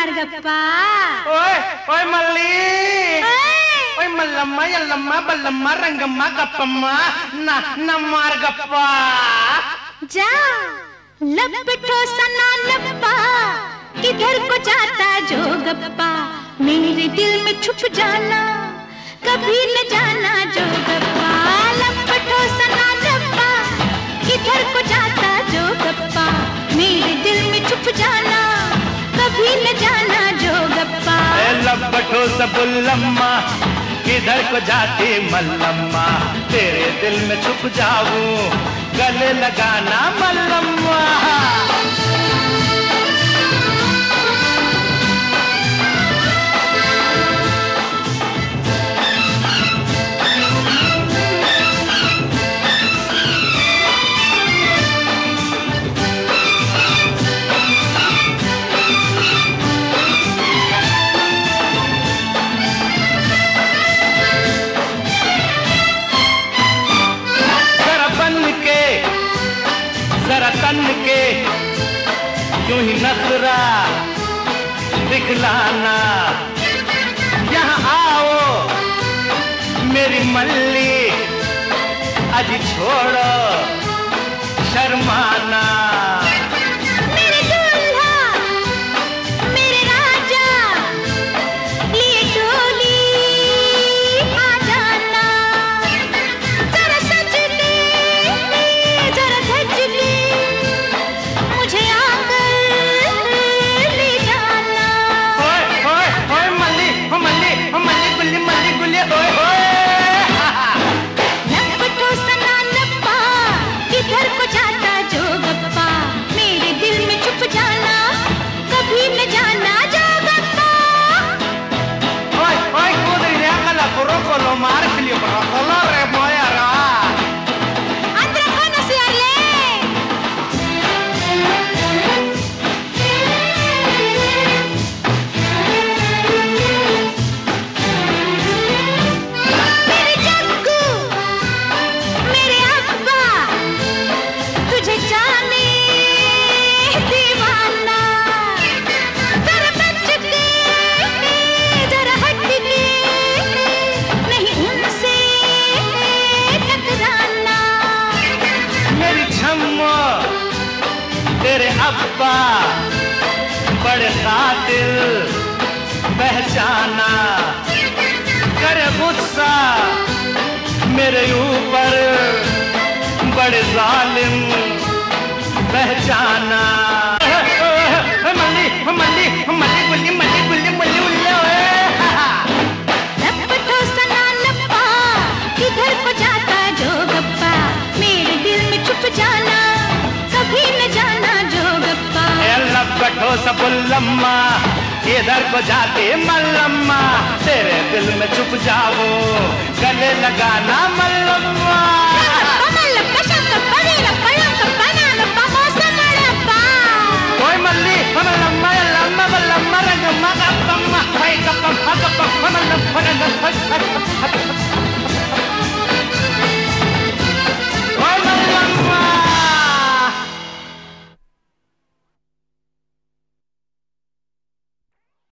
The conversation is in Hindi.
మార్గప్పా ఓయ్ ఓయ్ మల్లి ఓయ్ మల్లమ్మ ఎల్లమ్మ బల్లమ్మ రంగమ్మ గప్పమ్మ నా మార్గప్పా जा लपटो सना लप्पा किधर को जाता जो गप्पा मेरे दिल में छुप जाना कभी न जाना जो गप्पा लपटो सना लप्पा किधर को जाता जो गप्पा मेरे दिल में छुप जाना कभी न जाना जो गप्पा लपटो सबुल्लम्मा किधर को जाती मल्लम्मा तेरे दिल में छुप जाऊं गले लगाना मल्लम्मा जरा तन के यूं ही नखरा दिखलाना यहाँ आओ मेरी मल्ली अजी छोड़ो शर्माना मेरे दूल्हा मेरे राजा लिए डोली आ जाना जरा सजने जरा धजने मुझे आकर ले जाना ओए ओए ओए मल्ली ओ मल्ली ओ मल्ली गुल्ली मल्ली गुल्ली ओए ओए लपटो सना लप्पा किधर को जाता जो गप्पा मेरे दिल में छुप जाना कभी न जाना जो गप्पा ओए ओए कूदरी कला करो कलो मार फिलियो कलो रे मोयरा अंदर कौन से आले मेरे जग्गू मेरे अब्बा तुझे जाने दीवाना जरा बच के जरा हट के नहीं उनसे टकराना मेरी छम्मो तेरे अब्बा बड़े कातिल पहचाना करे गुस्सा मेरे ऊपर बड़े जालिम पहचाना मल्ली मल्ली मल्ली गुल्ली मल्ली गुल्ली मल्ली उल्ले ओए लपटो सना लप्पा किधर को जाता जो गप्पा मेरे दिल में छुप जाना कभी न जाना जो गप्पा लपटो सबुल्लम्मा इधर को जाते मल्लम्मा तेरे दिल में छुप जाओ गले लगाना मल्लम्मा